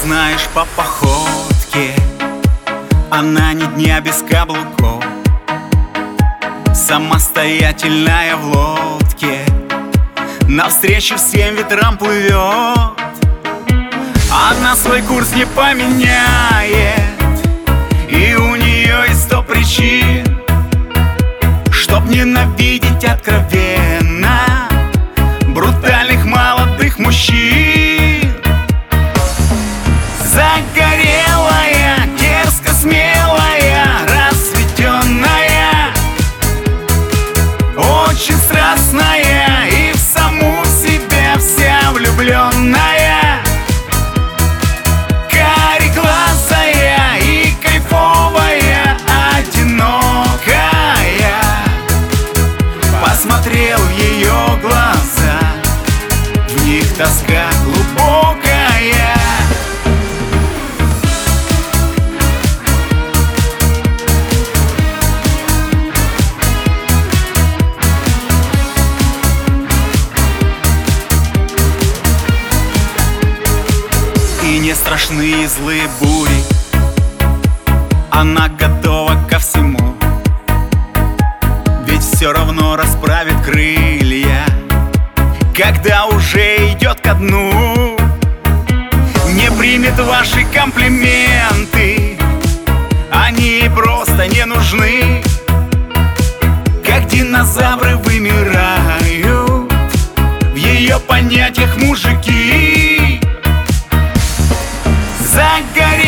знаешь по походке, она ни дня без каблуков, самостоятельная в лодке, навстречу всем ветрам плывет. Она свой курс не поменяет, и у нее есть 100 причин, чтоб ненавидеть откровенно брутальных молодых мужчин. Загорелая, дерзко смелая, расцветенная, очень страстная и в саму себя вся влюбленная, кареглазая и кайфовая, одинокая. Посмотрел в ее глаза, в них тоска глубокая. И не страшны злые бури, она готова ко всему, ведь все равно расправит крылья, когда уже идет ко дну. Не примет ваши комплименты, они ей просто не нужны. Как динозавры вымирают в ее понятиях мужики. Загорелая,